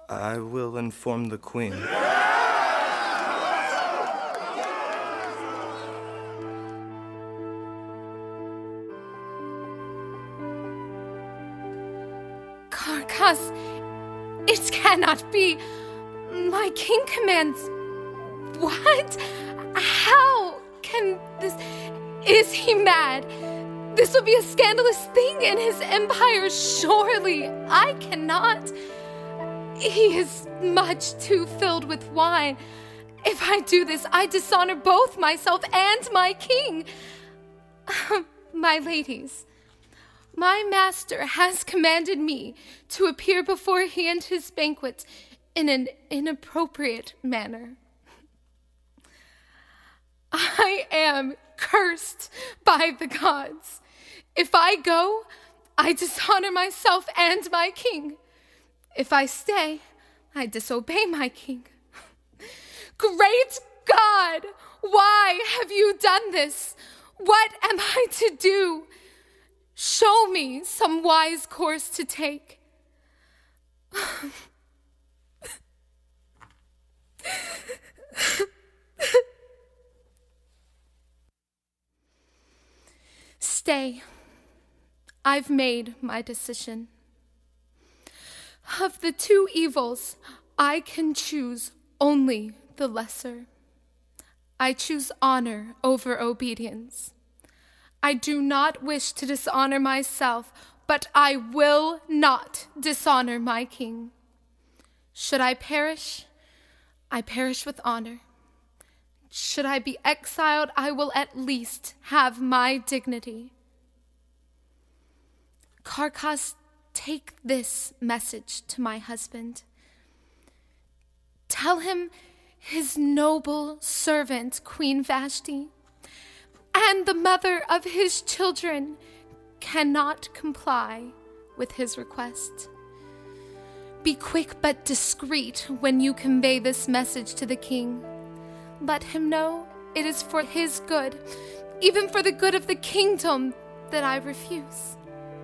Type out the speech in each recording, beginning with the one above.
I will inform the queen. Carcas, it cannot be. My king commands. What? How can this? Is he mad? This would be a scandalous thing in his empire, surely. I cannot. He is much too filled with wine. If I do this, I dishonor both myself and my king. My ladies, my master has commanded me to appear before he and his banquet in an inappropriate manner. I am cursed by the gods. If I go, I dishonor myself and my king. If I stay, I disobey my king. Great God, why have you done this? What am I to do? Show me some wise course to take. Stay. I've made my decision. Of the two evils, I can choose only the lesser. I choose honor over obedience. I do not wish to dishonor myself, but I will not dishonor my king. Should I perish with honor. Should I be exiled, I will at least have my dignity. Carcas, take this message to my husband. Tell him his noble servant, Queen Vashti, and the mother of his children cannot comply with his request. Be quick but discreet when you convey this message to the king. Let him know it is for his good, even for the good of the kingdom, that I refuse.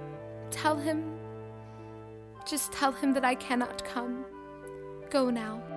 Just tell him that I cannot come. Go now.